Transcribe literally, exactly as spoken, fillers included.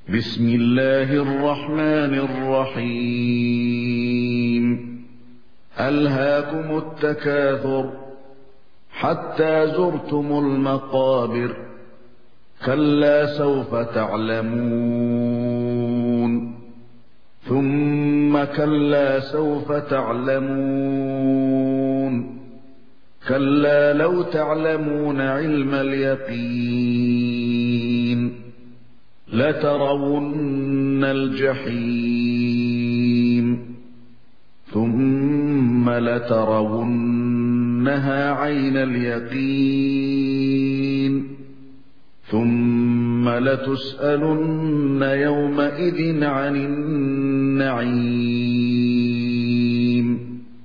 بسم الله الرحمن الرحيم ألهاكم التكاثر حتى زرتم المقابر كلا سوف تعلمون ثم كلا سوف تعلمون كلا لو تعلمون علم اليقين لترون الجحيم ثم لترونها عين اليقين ثم لتسألن يومئذ عن النعيم